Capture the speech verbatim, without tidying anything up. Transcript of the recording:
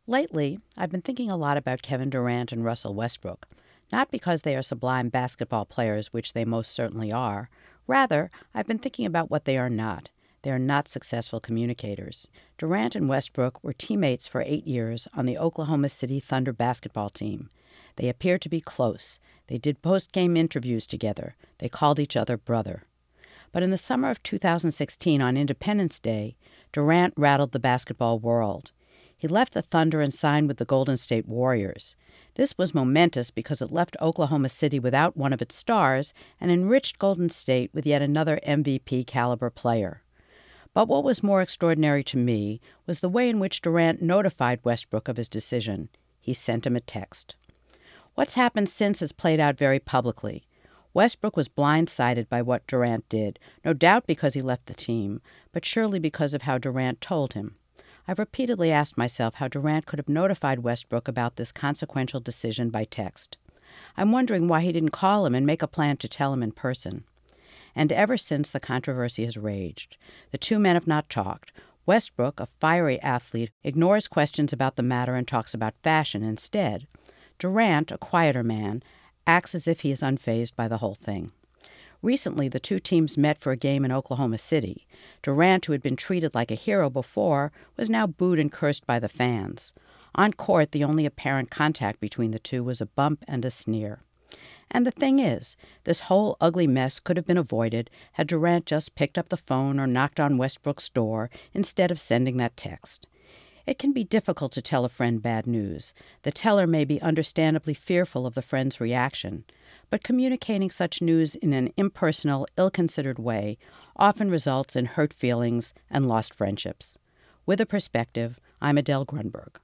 Lately, I've been thinking a lot about Kevin Durant and Russell Westbrook, not because they are sublime basketball players, which they most certainly are. Rather, I've been thinking about what they are not. They are not successful communicators. Durant and Westbrook were teammates for eight years on the Oklahoma City Thunder basketball team. They appeared to be close. They did post-game interviews together. They called each other brother. But in the summer of two thousand sixteen, on Independence Day, Durant rattled the basketball world. He left the Thunder and signed with the Golden State Warriors. This was momentous because it left Oklahoma City without one of its stars and enriched Golden State with yet another M V P-caliber player. But what was more extraordinary to me was the way in which Durant notified Westbrook of his decision. He sent him a text. What's happened since has played out very publicly. Westbrook was blindsided by what Durant did, no doubt because he left the team, but surely because of how Durant told him. I've repeatedly asked myself how Durant could have notified Westbrook about this consequential decision by text. I'm wondering why he didn't call him and make a plan to tell him in person. And ever since, the controversy has raged. The two men have not talked. Westbrook, a fiery athlete, ignores questions about the matter and talks about fashion instead. Durant, a quieter man, acts as if he is unfazed by the whole thing. Recently, the two teams met for a game in Oklahoma City. Durant, who had been treated like a hero before, was now booed and cursed by the fans. On court, the only apparent contact between the two was a bump and a sneer. And the thing is, this whole ugly mess could have been avoided had Durant just picked up the phone or knocked on Westbrook's door instead of sending that text. It can be difficult to tell a friend bad news. The teller may be understandably fearful of the friend's reaction, but communicating such news in an impersonal, ill-considered way often results in hurt feelings and lost friendships. With a perspective, I'm Adele Grunberg.